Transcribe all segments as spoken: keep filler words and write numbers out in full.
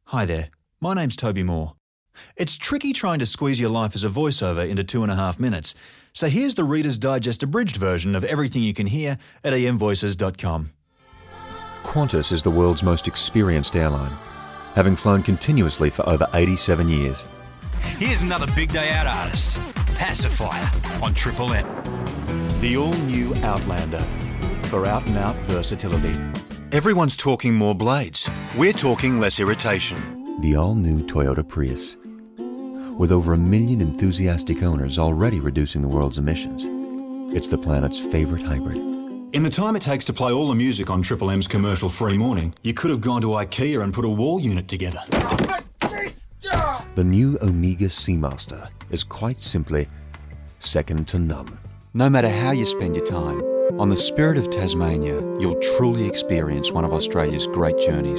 Hi there, my name's Toby Moore. It's tricky trying to squeeze your life as a voiceover into two and a half minutes, so here's the Reader's Digest abridged version of everything you can hear at e m voices dot com. Qantas is the world's most experienced airline, having flown continuously for over eighty-seven years. Here's another big day out artist, Pacifier on Triple M. The all-new Outlander, for out-and-out versatility. Everyone's talking more blades. We're talking less irritation. The all-new Toyota Prius. With over a million enthusiastic owners already reducing the world's emissions, it's the planet's favourite hybrid. In the time it takes to play all the music on Triple M's commercial-free morning, you could have gone to IKEA and put a wall unit together. The new Omega Seamaster is quite simply second to none. No matter how you spend your time, on the Spirit of Tasmania, you'll truly experience one of Australia's great journeys.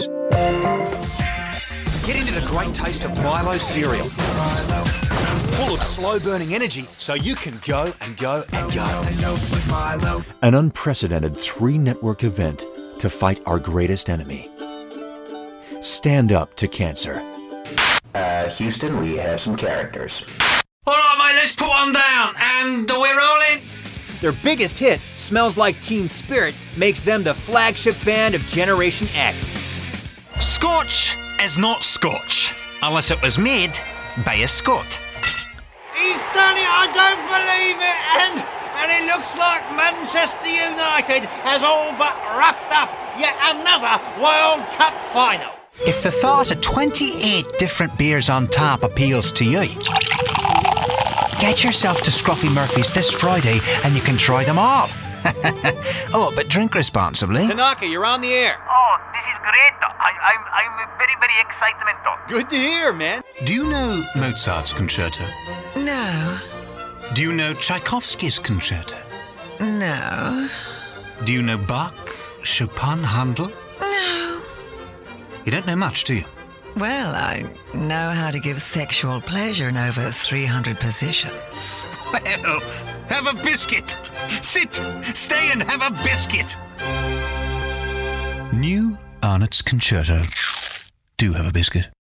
Get into the great taste of Milo cereal. Full of slow-burning energy, so you can go and go and go. An unprecedented three-network event to fight our greatest enemy. Stand up to cancer. Uh, Houston, we have some characters. All right, mate, let's put one down, and we're rolling. Their biggest hit, Smells Like Teen Spirit, makes them the flagship band of Generation X. Scotch is not Scotch, unless it was made by a Scot. He's done it, I don't believe it, and, and it looks like Manchester United has all but wrapped up yet another World Cup final. If the thought of twenty-eight different beers on tap appeals to you, get yourself to Scruffy Murphy's this Friday and you can try them all. Oh, but drink responsibly. Tanaka, you're on the air. Oh, this is great. I, I'm, I'm very, very excited. Good to hear, man. Do you know Mozart's concerto? No. Do you know Tchaikovsky's concerto? No. Do you know Bach, Chopin, Handel? No. You don't know much, do you? Well, I know how to give sexual pleasure in over three hundred positions. Well, have a biscuit. Sit, stay and have a biscuit. New Arnott's Concerto. Do have a biscuit.